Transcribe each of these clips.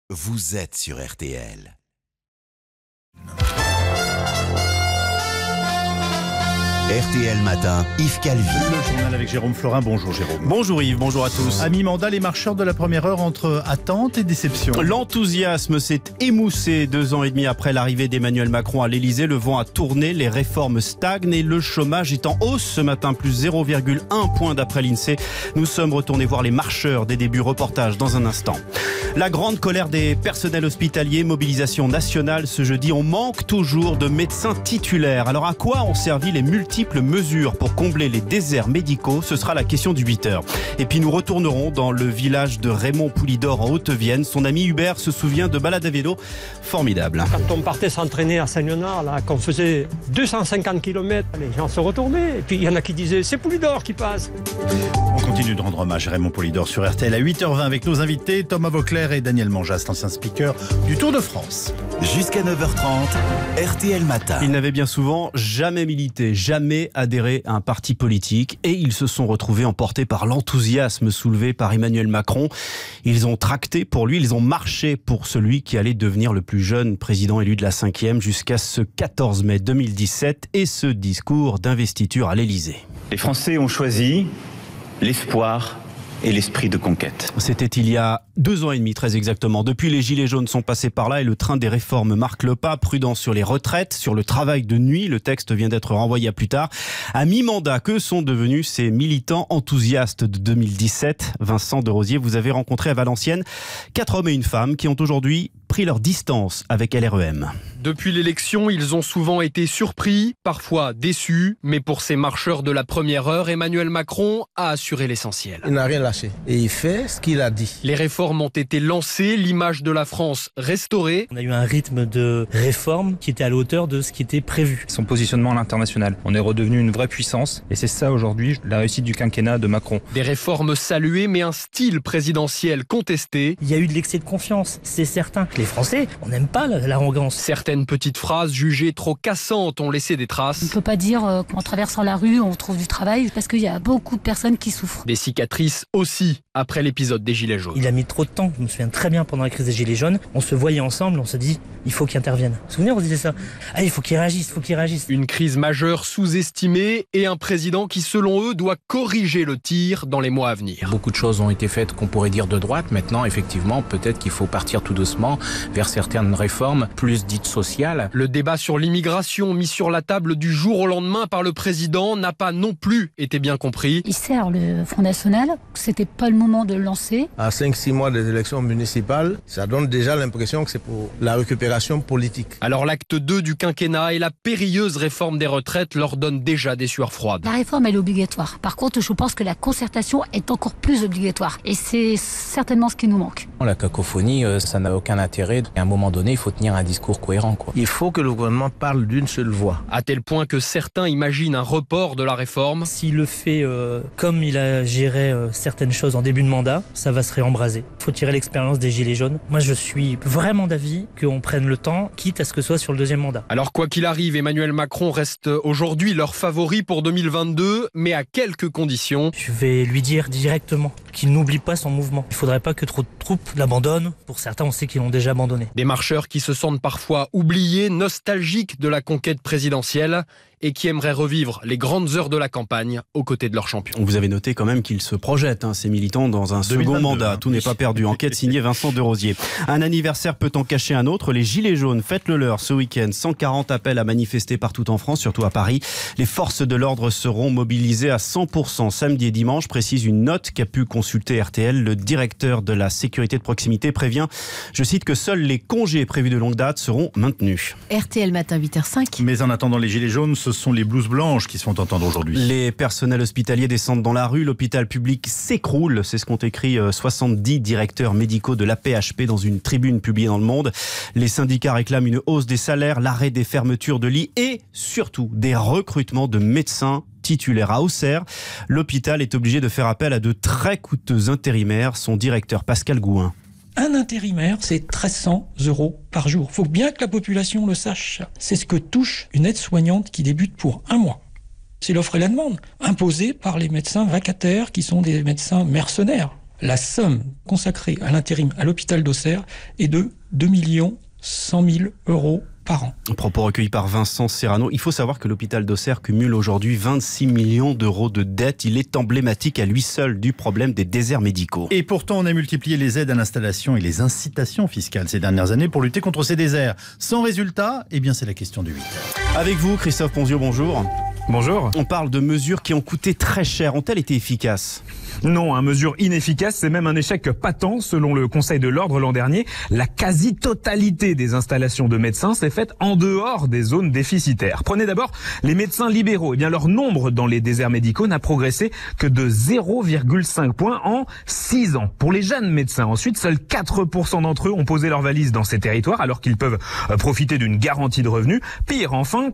vous êtes sur RTL. RTL Matin, Yves Calvi. Le journal avec Jérôme Florin. Bonjour Jérôme. Bonjour Yves, bonjour à tous. À mi-mandat, les marcheurs de la première heure entre attente et déception. L'enthousiasme s'est émoussé 2 ans et demi après l'arrivée d'Emmanuel Macron à l'Elysée. Le vent a tourné, les réformes stagnent et le chômage est en hausse ce matin, plus 0,1 point d'après l'INSEE. Nous sommes retournés voir les marcheurs des débuts, reportage dans un instant. La grande colère des personnels hospitaliers, mobilisation nationale ce jeudi. On manque toujours de médecins titulaires. Alors à quoi ont servi les multiples mesures pour combler les déserts médicaux? Ce sera la question du 8h. Et puis nous retournerons dans le village de Raymond Poulidor en Haute-Vienne. Son ami Hubert se souvient de balades à vélo formidables. Quand on partait s'entraîner à Saint-Léonard, là, qu'on faisait 250 km, les gens se retournaient. Et puis il y en a qui disaient c'est Poulidor qui passe. On continue de rendre hommage à Raymond Poulidor sur RTL à 8h20 avec nos invités Thomas Vauclair et Daniel Manjas, l'ancien speaker du Tour de France. Jusqu'à 9h30, RTL Matin. Ils n'avaient bien souvent jamais milité, jamais adhéré à un parti politique et ils se sont retrouvés emportés par l'enthousiasme soulevé par Emmanuel Macron. Ils ont tracté pour lui, ils ont marché pour celui qui allait devenir le plus jeune président élu de la 5e jusqu'à ce 14 mai 2017 et ce discours d'investiture à l'Elysée. Les Français ont choisi l'espoir et l'esprit de conquête. C'était il y a 2 ans et demi, très exactement. Depuis, les Gilets jaunes sont passés par là et le train des réformes marque le pas. Prudent sur les retraites, sur le travail de nuit. Le texte vient d'être renvoyé à plus tard. À mi-mandat, que sont devenus ces militants enthousiastes de 2017? Vincent de Rosier, vous avez rencontré à Valenciennes 4 hommes et une femme qui ont aujourd'hui pris leur distance avec LREM. Depuis l'élection, ils ont souvent été surpris, parfois déçus, mais pour ces marcheurs de la première heure, Emmanuel Macron a assuré l'essentiel. Il n'a rien lâché et il fait ce qu'il a dit. Les réformes ont été lancées, l'image de la France restaurée. On a eu un rythme de réforme qui était à la hauteur de ce qui était prévu. Son positionnement à l'international. On est redevenu une vraie puissance et c'est ça aujourd'hui la réussite du quinquennat de Macron. Des réformes saluées mais un style présidentiel contesté. Il y a eu de l'excès de confiance, c'est certain. Les Français, on n'aime pas l'arrogance. Certaines petites phrases jugées trop cassantes ont laissé des traces. On ne peut pas dire qu'en traversant la rue, on trouve du travail parce qu'il y a beaucoup de personnes qui souffrent. Des cicatrices aussi après l'épisode des Gilets jaunes. Il a mis trop de temps, je me souviens très bien pendant la crise des Gilets jaunes. On se voyait ensemble, on se dit il faut qu'il intervienne. Vous vous souvenez, on se disait ça. Ah, il faut qu'il réagisse, il faut qu'il réagisse. Une crise majeure sous-estimée et un président qui, selon eux, doit corriger le tir dans les mois à venir. Beaucoup de choses ont été faites qu'on pourrait dire de droite. Maintenant, effectivement, peut-être qu'il faut partir tout doucement vers certaines réformes plus dites sociales. Le débat sur l'immigration mis sur la table du jour au lendemain par le président n'a pas non plus été bien compris. Il sert le Front National, c'était pas le moment de le lancer. À 5-6 mois des élections municipales, ça donne déjà l'impression que c'est pour la récupération politique. Alors l'acte 2 du quinquennat et la périlleuse réforme des retraites leur donnent déjà des sueurs froides. La réforme, elle est obligatoire. Par contre, je pense que la concertation est encore plus obligatoire. Et c'est certainement ce qui nous manque. La cacophonie, ça n'a aucun intérêt. À un moment donné, il faut tenir un discours cohérent, quoi. Il faut que le gouvernement parle d'une seule voix. À tel point que certains imaginent un report de la réforme. S'il le fait comme il a géré certaines choses en début de mandat, ça va se réembraser. Il faut tirer l'expérience des Gilets jaunes. Moi, je suis vraiment d'avis qu'on prenne le temps, quitte à ce que ce soit sur le deuxième mandat. Alors quoi qu'il arrive, Emmanuel Macron reste aujourd'hui leur favori pour 2022, mais à quelques conditions. Je vais lui dire directement qu'il n'oublie pas son mouvement. Il ne faudrait pas que trop de troupes l'abandonnent. Pour certains, on sait qu'ils l'ont déjà abandonné. Des marcheurs qui se sentent parfois oubliés, nostalgiques de la conquête présidentielle et qui aimeraient revivre les grandes heures de la campagne aux côtés de leurs champions. Vous avez noté quand même qu'ils se projettent, ces militants, dans un 2022, second mandat. Tout n'est pas perdu. Enquête signée Vincent de Rosier. Un anniversaire peut en cacher un autre. Les Gilets jaunes fêtent le leur ce week-end. 140 appels à manifester partout en France, surtout à Paris. Les forces de l'ordre seront mobilisées à 100% samedi et dimanche, précise une note qu'a pu consulter RTL. Le directeur de la sécurité de proximité prévient, je cite, que seuls les congés prévus de longue date seront maintenus. RTL Matin 8h05. Mais en attendant les Gilets jaunes, ce sont les blouses blanches qui se font entendre aujourd'hui. Les personnels hospitaliers descendent dans la rue, l'hôpital public s'écroule, c'est ce qu'ont écrit 70 directeurs médicaux de l'AP-HP dans une tribune publiée dans Le Monde. Les syndicats réclament une hausse des salaires, l'arrêt des fermetures de lits et surtout des recrutements de médecins titulaires. À Auxerre, l'hôpital est obligé de faire appel à de très coûteux intérimaires. Son directeur Pascal Gouin. Un intérimaire, c'est 1 300 € par jour. Il faut bien que la population le sache. C'est ce que touche une aide-soignante qui débute pour 1 mois. C'est l'offre et la demande, imposée par les médecins vacataires qui sont des médecins mercenaires. La somme consacrée à l'intérim à l'hôpital d'Auxerre est de 2 100 000 € par an. Propos recueillis par Vincent Serrano. Il faut savoir que l'hôpital d'Auxerre cumule aujourd'hui 26 millions d'euros de dettes. Il est emblématique à lui seul du problème des déserts médicaux. Et pourtant, on a multiplié les aides à l'installation et les incitations fiscales ces dernières années pour lutter contre ces déserts. Sans résultat, eh bien c'est la question du 8. Avec vous, Christophe Ponzio, bonjour. Bonjour. On parle de mesures qui ont coûté très cher. Ont-elles été efficaces ? Non, mesure inefficace, c'est même un échec patent selon le Conseil de l'Ordre l'an dernier. La quasi-totalité des installations de médecins s'est faite en dehors des zones déficitaires. Prenez d'abord les médecins libéraux. Eh bien, leur nombre dans les déserts médicaux n'a progressé que de 0,5 points en 6 ans. Pour les jeunes médecins, ensuite, seuls 4% d'entre eux ont posé leur valise dans ces territoires alors qu'ils peuvent profiter d'une garantie de revenus. Pire, enfin,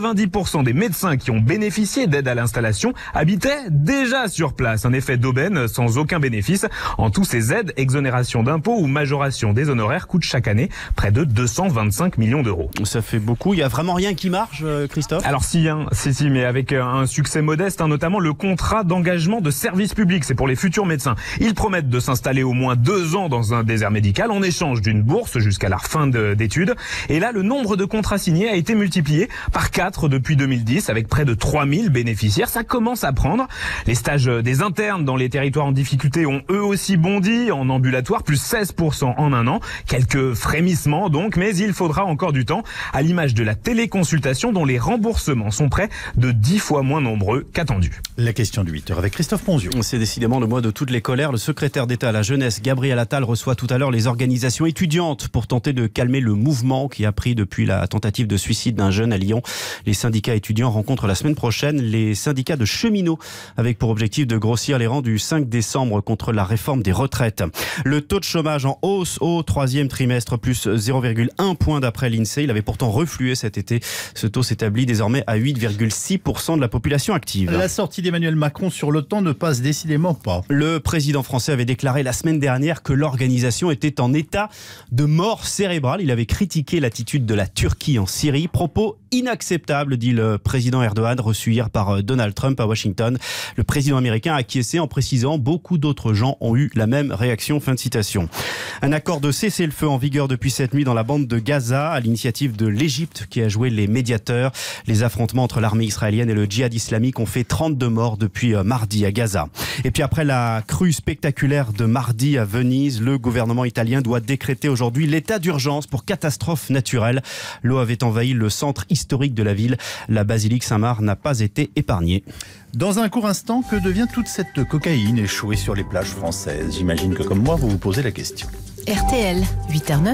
90% des médecins qui ont bénéficié d'aide à l'installation habitaient déjà sur place. Un effet d'aubaine sans aucun bénéfice. En tout, ces aides, exonération d'impôts ou majoration des honoraires coûtent chaque année près de 225 millions d'euros. Ça fait beaucoup. Il n'y a vraiment rien qui marche, Christophe ? Alors si, mais avec un succès modeste, notamment le contrat d'engagement de service public. C'est pour les futurs médecins. Ils promettent de s'installer au moins 2 ans dans un désert médical en échange d'une bourse jusqu'à la fin d'études. Et là, le nombre de contrats signés a été multiplié par 4 depuis 2010 avec près de 3000 bénéficiaires. Ça commence à prendre. Les stages des internes dans les territoires en difficulté ont eux aussi bondi en ambulatoire, plus 16% en un an. Quelques frémissements donc, mais il faudra encore du temps, à l'image de la téléconsultation dont les remboursements sont près de 10 fois moins nombreux qu'attendus. La question du 8h avec Christophe Ponzio. C'est décidément le mois de toutes les colères. Le secrétaire d'État à la jeunesse, Gabriel Attal, reçoit tout à l'heure les organisations étudiantes pour tenter de calmer le mouvement qui a pris depuis la tentative de suicide d'un jeune à Lyon. Les syndicats étudiants rencontrent la semaine prochaine les syndicats de cheminots avec pour objectif de grossir les rangs du 5 décembre contre la réforme des retraites. Le taux de chômage en hausse au 3e trimestre, plus 0,1 point d'après l'INSEE. Il avait pourtant reflué cet été. Ce taux s'établit désormais à 8,6% de la population active. La sortie d'Emmanuel Macron sur l'OTAN ne passe décidément pas. Le président français avait déclaré la semaine dernière que l'organisation était en état de mort cérébrale. Il avait critiqué l'attitude de la Turquie en Syrie. Propos inacceptables, dit le président Erdogan, reçu hier par Donald Trump à Washington. Le président américain a acquiescé en précisant « Beaucoup d'autres gens ont eu la même réaction ». Fin de citation. Un accord de cessez-le-feu en vigueur depuis cette nuit dans la bande de Gaza, à l'initiative de l'Égypte qui a joué les médiateurs. Les affrontements entre l'armée israélienne et le djihad islamique ont fait 32 morts depuis mardi à Gaza. Et puis après la crue spectaculaire de mardi à Venise, le gouvernement italien doit décréter aujourd'hui l'état d'urgence pour catastrophe naturelle. L'eau avait envahi le centre historique de la ville. La basilique Saint-Marc n'a pas été épargnée. Dans un court instant, que devient toute cette cocaïne échouée sur les plages françaises ? J'imagine que comme moi, vous vous posez la question. RTL, 8h09.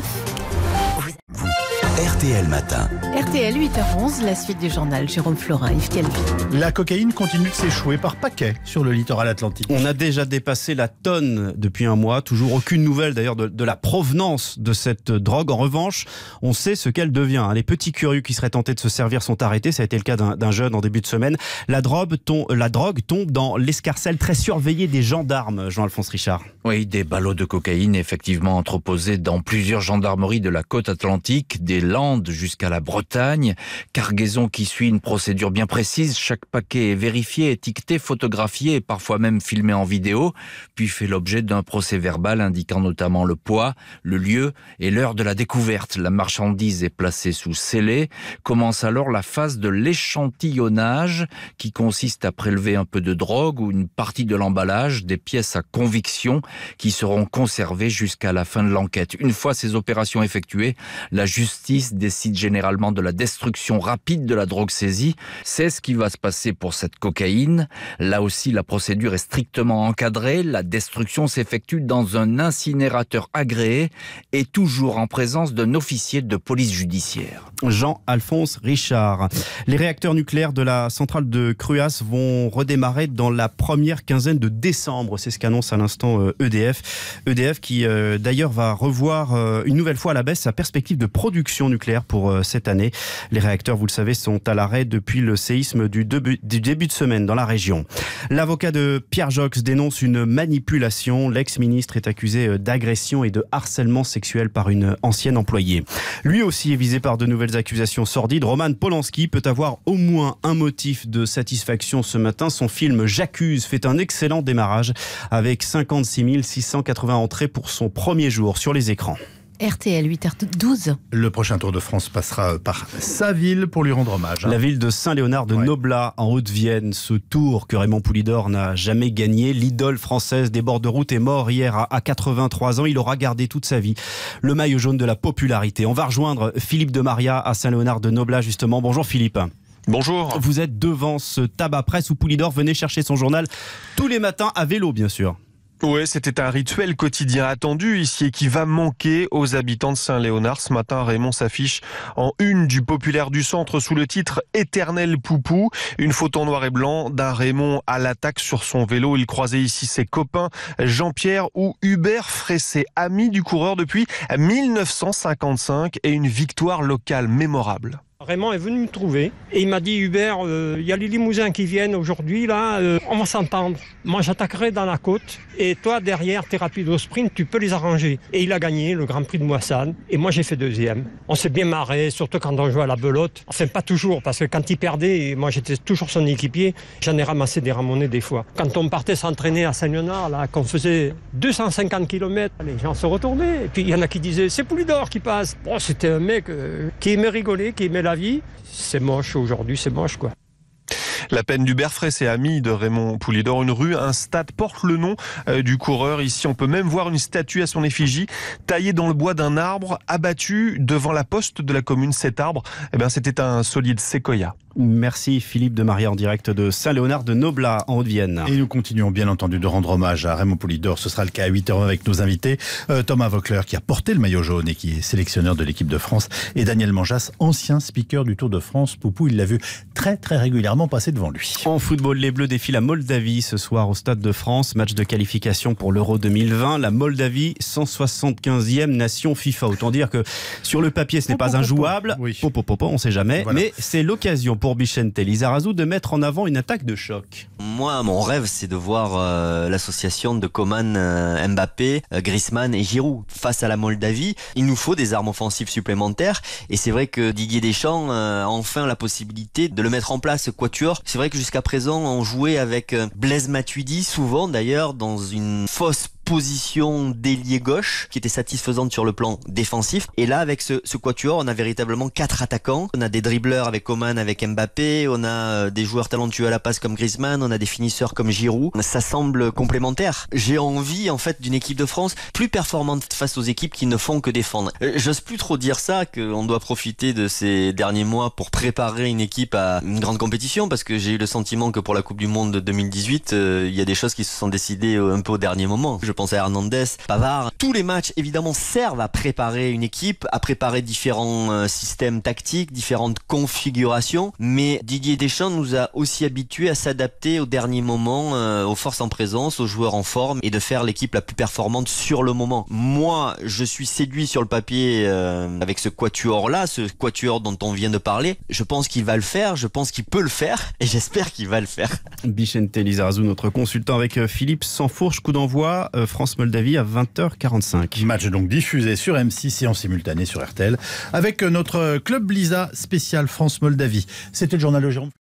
RTL Matin. RTL, 8h11, la suite du journal. Jérôme Florin, Yves Calvi. La cocaïne continue de s'échouer par paquets sur le littoral atlantique. On a déjà dépassé la tonne depuis un mois. Toujours aucune nouvelle d'ailleurs de la provenance de cette drogue. En revanche, on sait ce qu'elle devient. Les petits curieux qui seraient tentés de se servir sont arrêtés. Ça a été le cas d'un jeune en début de semaine. La drogue tombe dans l'escarcelle très surveillée des gendarmes. Jean-Alphonse Richard. Oui, des ballots de cocaïne effectivement entreposés dans plusieurs gendarmeries de la côte atlantique, des Landes jusqu'à la Bretagne. Cargaison qui suit une procédure bien précise. Chaque paquet est vérifié, étiqueté, photographié et parfois même filmé en vidéo, puis fait l'objet d'un procès verbal indiquant notamment le poids, le lieu et l'heure de la découverte. La marchandise est placée sous scellé. Commence alors la phase de l'échantillonnage qui consiste à prélever un peu de drogue ou une partie de l'emballage, des pièces à conviction qui seront conservées jusqu'à la fin de l'enquête. Une fois ces opérations effectuées, la justice décide généralement de la destruction rapide de la drogue saisie. C'est ce qui va se passer pour cette cocaïne. Là aussi, la procédure est strictement encadrée. La destruction s'effectue dans un incinérateur agréé et toujours en présence d'un officier de police judiciaire. Jean-Alphonse Richard. Les réacteurs nucléaires de la centrale de Cruas vont redémarrer dans la première quinzaine de décembre. C'est ce qu'annonce à l'instant EDF. EDF qui d'ailleurs va revoir une nouvelle fois à la baisse sa perspective de production fusion nucléaire pour cette année. Les réacteurs, vous le savez, sont à l'arrêt depuis le séisme du début de semaine dans la région. L'avocat de Pierre Joxe dénonce une manipulation. L'ex-ministre est accusé d'agression et de harcèlement sexuel par une ancienne employée. Lui aussi est visé par de nouvelles accusations sordides. Roman Polanski peut avoir au moins un motif de satisfaction ce matin. Son film J'accuse fait un excellent démarrage avec 56 680 entrées pour son premier jour sur les écrans. RTL 8h12. Le prochain Tour de France passera par sa ville pour lui rendre hommage. La ville de Saint-Léonard de Noblat en Haute-Vienne. Ce Tour que Raymond Poulidor n'a jamais gagné. L'idole française des bords de route est mort hier à 83 ans. Il aura gardé toute sa vie le maillot jaune de la popularité. On va rejoindre Philippe de Maria à Saint-Léonard de Noblat justement. Bonjour Philippe. Bonjour. Vous êtes devant ce tabac presse où Poulidor venait chercher son journal tous les matins à vélo bien sûr. Ouais, c'était un rituel quotidien attendu ici et qui va manquer aux habitants de Saint-Léonard. Ce matin, Raymond s'affiche en une du Populaire du Centre sous le titre « Éternel Poupou ». Une photo en noir et blanc d'un Raymond à l'attaque sur son vélo. Il croisait ici ses copains Jean-Pierre ou Hubert Fressé, amis du coureur depuis 1955 et une victoire locale mémorable. Raymond est venu me trouver et il m'a dit Hubert, il y a les limousins qui viennent aujourd'hui là, on va s'entendre. Moi j'attaquerai dans la côte et toi derrière tes rapides au sprint tu peux les arranger. Et il a gagné le Grand Prix de Moissane et moi j'ai fait deuxième. On s'est bien marré, surtout quand on jouait à la belote. Enfin pas toujours parce que quand il perdait, et moi j'étais toujours son équipier, j'en ai ramassé des ramonés des fois. Quand on partait s'entraîner à Saint-Léonard, là, qu'on faisait 250 km, les gens se retournaient et puis il y en a qui disaient c'est Poulidor qui passe. Bon, c'était un mec qui aimait rigoler, qui aimait la vie. C'est moche aujourd'hui, c'est moche quoi. La peine d'Hubert Fressé, ami de Raymond Poulidor. Une rue, un stade porte le nom du coureur. Ici, on peut même voir une statue à son effigie taillée dans le bois d'un arbre abattu devant la poste de la commune. Cet arbre, c'était un solide séquoia. Merci Philippe de Maria en direct de Saint-Léonard de Noblat en Haute-Vienne. Et nous continuons bien entendu de rendre hommage à Raymond Poulidor. Ce sera le cas à 8h avec nos invités. Thomas Voeckler qui a porté le maillot jaune et qui est sélectionneur de l'équipe de France. Et Daniel Manjas, ancien speaker du Tour de France. Poupou, il l'a vu très très régulièrement passer devant lui. En football, les Bleus défient la Moldavie ce soir au Stade de France. Match de qualification pour l'Euro 2020. La Moldavie, 175e nation FIFA. Autant dire que sur le papier, ce n'est pas injouable. Oui. On ne sait jamais. Voilà. Mais c'est l'occasion pour Bichente Lizarazu de mettre en avant une attaque de choc. Moi, mon rêve, c'est de voir l'association de Coman, Mbappé, Griezmann et Giroud face à la Moldavie. Il nous faut des armes offensives supplémentaires et c'est vrai que Didier Deschamps a enfin la possibilité de le mettre en place, ce quatuor. C'est vrai que jusqu'à présent, on jouait avec Blaise Matuidi, souvent d'ailleurs, dans une fausse position d'ailier gauche qui était satisfaisante sur le plan défensif. Et là, avec ce quatuor, on a véritablement 4 attaquants. On a des dribbleurs avec Coman, avec Mbappé. On a des joueurs talentueux à la passe comme Griezmann. On a des finisseurs comme Giroud. Ça semble complémentaire. J'ai envie, en fait, d'une équipe de France plus performante face aux équipes qui ne font que défendre. J'ose plus trop dire ça, qu'on doit profiter de ces derniers mois pour préparer une équipe à une grande compétition, parce que j'ai eu le sentiment que pour la Coupe du Monde de 2018, il y a des choses qui se sont décidées un peu au dernier moment. Je pense à Hernandez, Pavard. Tous les matchs, évidemment, servent à préparer une équipe, à préparer différents systèmes tactiques, différentes configurations. Mais Didier Deschamps nous a aussi habitués à s'adapter au dernier moment, aux forces en présence, aux joueurs en forme et de faire l'équipe la plus performante sur le moment. Moi, je suis séduit sur le papier avec ce quatuor-là, ce quatuor dont on vient de parler. Je pense qu'il va le faire, je pense qu'il peut le faire et j'espère qu'il va le faire. Bichente Lizarazu, notre consultant avec Philippe Sansfourche. Coup d'envoi France-Moldavie à 20h45. Match donc diffusé sur M6 et en simultané sur RTL avec notre Club Lisa spécial France-Moldavie. C'était le journal de Jérôme.